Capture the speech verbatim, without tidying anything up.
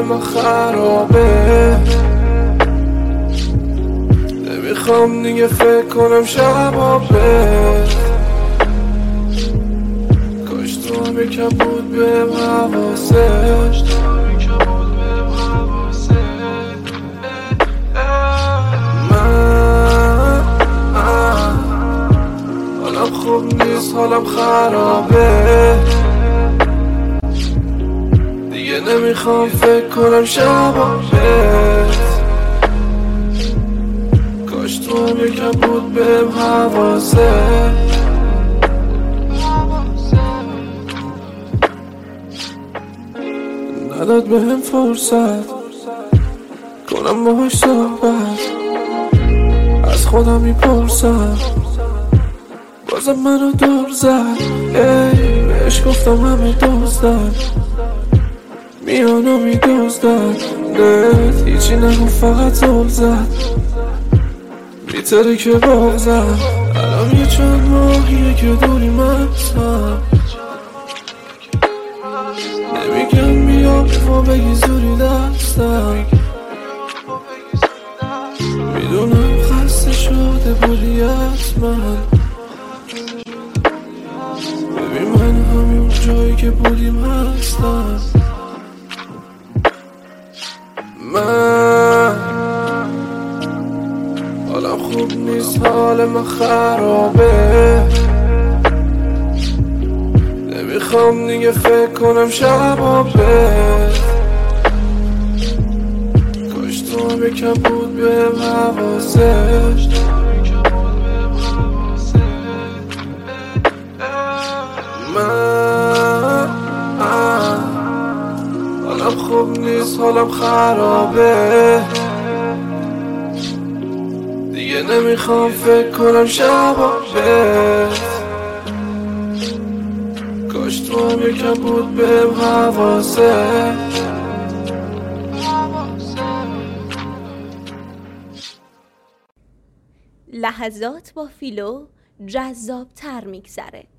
من خرابه، نمیخوام دیگه فکر کنم شبا بهت. کاش تو هم یکم بود بهم حواسه. خوب نیست حالم خرابه، دیگه نمیخوام فکر کنم شبا بهت. کاش تو هم یکم بود بهم حواسه. نداد بهم فرصت کنم باهاش صحبت، از خودم میپرسم بازم منو دور زد. ای بهش گفتم همه دزدن، میانو میدزدن. نه هیچی نگو فقط زل زد، بیتره که بغزم. الان یه چند ماهیه که دوری مستم، نمیگم بیام و بگی زوری دستم. میدونم خسته شده بودی از من، ببین من همین جایی که بودیم هستم. من حالم خوب نیست، حال من خرابه، نمیخوام دیگه فکر کنم شبا بهت. کاش تو هم یکم بود بهم حواسه. من حالم خوب نیست، حالم خرابه، دیگه نمیخوام فکر کنم شبا بهت. کاش تو هم یکم بود بهم حواسه. لحظات با فیلو جذاب تر میگذره.